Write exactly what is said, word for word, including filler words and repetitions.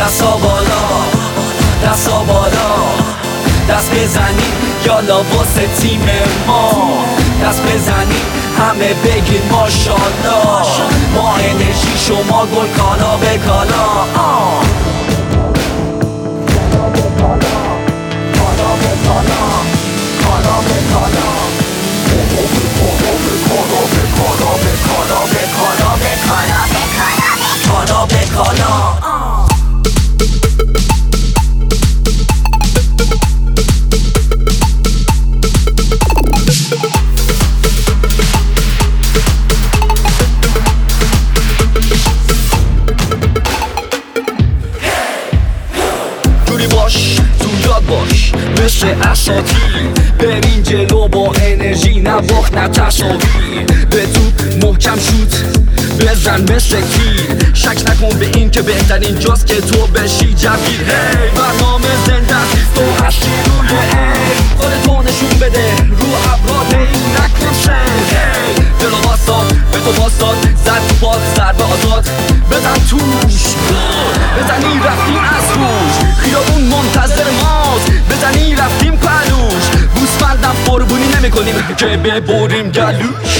دستا بالا دستا بالا دست بزنیم یالا واسه تیم ما دست بزنیم همه بگید ماشالله ما انرژی شما گل کالا به کالا باش تو یاد باش مثل اساطیر برین جلو با انرژی نه باخت نه تساوی به توپ محکم شوت بزن مثل تیر شک نکن به این که بهترین جاست که تو بشی جویر هی برنامه زنده تو هستی روی ای خودتو نشون بده رو ابراد هی نکن سر هی دلو باستاد به تو باستاد زد تو پاد ضربه آزاد بزن توش بزنی رفتیم از روش خیابون منتظر ماست بزنی رفتیم پلوش بوسفندم قربونی نمی کنیم که ببریم گلوش